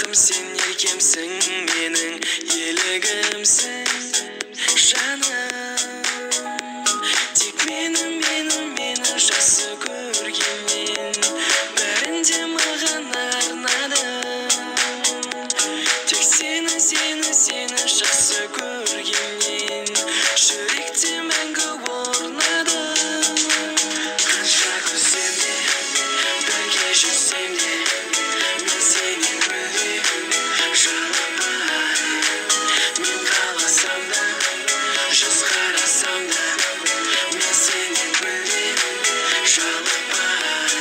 Сен еркемсің, менің елігімсің, жаным. Тек мені жақсы көргенмен, бәрін де маған арнадың. Тек сені жақсы көргенмен, жүректе мәңгі орнадың. Қанша күзсем де, бірге жүрсем де, мен сенен бөлек жалықпай. Мен қаласам да, жүз қарасам да, мен сенен бөлек жалықпай.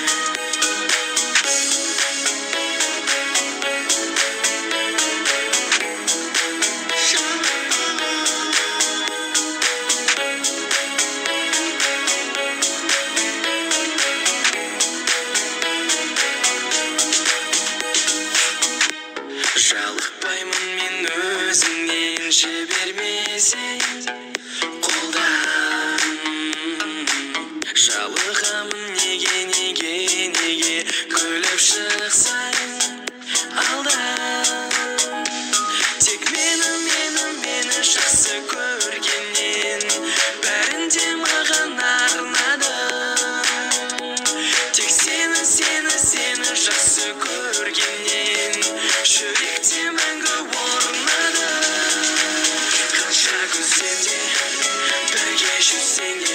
Жалықпаймын мен өзіңнен, жібермесең қолдан. Жалығамын неге күліп шықсаң алдан. Тек мені жақсы көргеннен, бәрін де маған арнадың. Тек сені жақсы көргеннен, жүректе мәңгі орнадың. Қанша күзсем де, бірге жүрсең де,